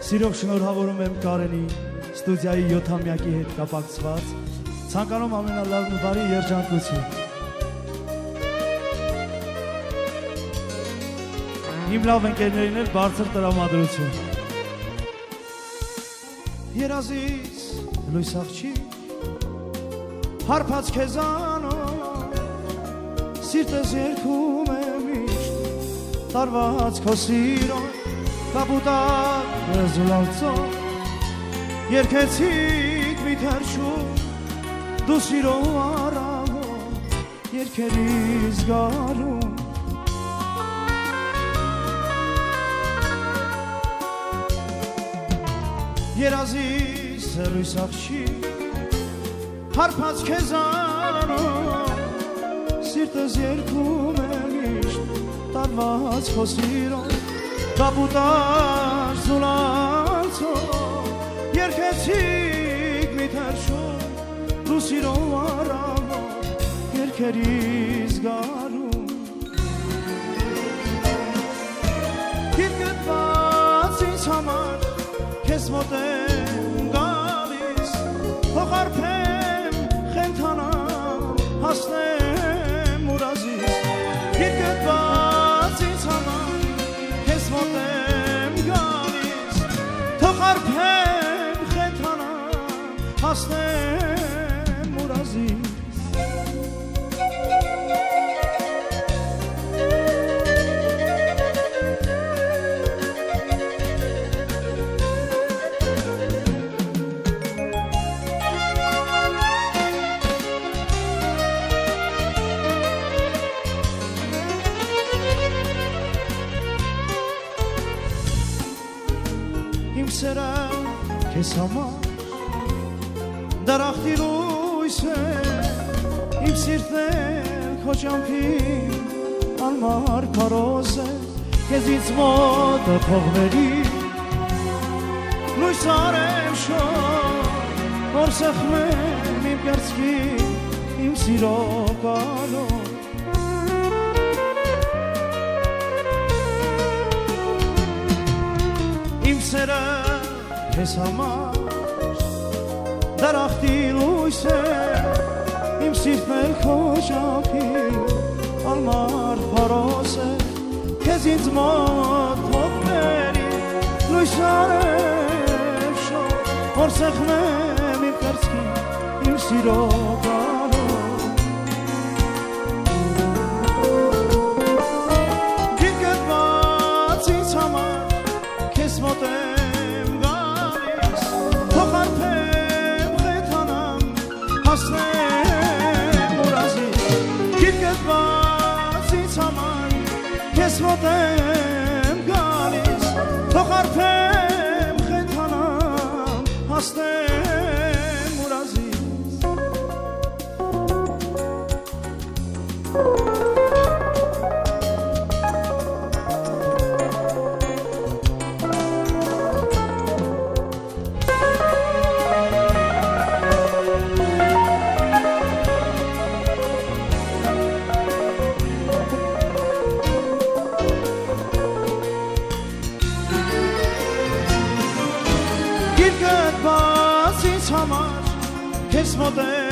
Սիրող շնորհավորում եմ Կարենի ստուդիայի 7-ամյակի հետ կապակցված ցանկանում ամենալավն ու բարի երջանկություն Իմ լավ ընկերներին էլ բարձր տրամադրություն Երազից լույս աղջիկ հարբած քեզանով սիրտս երգում է միշտ տարված քո սիրով Կապուտակ զուլալցով երկեցիք մի թերշում դու սիրով առավով երկերից գարում Երազիս լույս աղջիկ հարբած քեզանով սիրտս երգում է միշտ տարված քո սիրով Կապուտար զուլանցով երկեցիք մի թերշում դու սիրով առավով երկերից գարում Գիրգտված ինձ համար քեզ մոտ եմ գալիս փոխարփեմ խենթանամ հասնեմ ուրազիս Գիրգտված ինձ համար մոտ եմ գալիս թող արփեմ խենթանամ հասնեմ ուրազից Իմ սերը քեզ համար դարախտի լույս է Իմ սիրտն է քո ճամփին անմար քարոզ է Քեզ ինձ մոտ թողվերի լույս արեմ շոր որ սեղմեմ իմ կերծքին իմ սիրո կանոն Իմ սերը քեզ համար դարախտի լույս է Իմ սիրտն էլ քո ճամփին անմար փարոս է Քեզ ինձ մոտ թողների լույս արեմ շոր որ սեղմեմ իմ կերծքին իմ սիրո կանոն Գիրգտված ինձ համար քեզ մոտ եմ գալիս թող արփեմ խենթանամ հասնեմ ուրազից Գիրգտված ինձ համար քեզ մոտ եմ գալիս թող արփեմ խենթանամ հասնեմ ուրազից Գիրգտված ինձ համար քեզ մոտ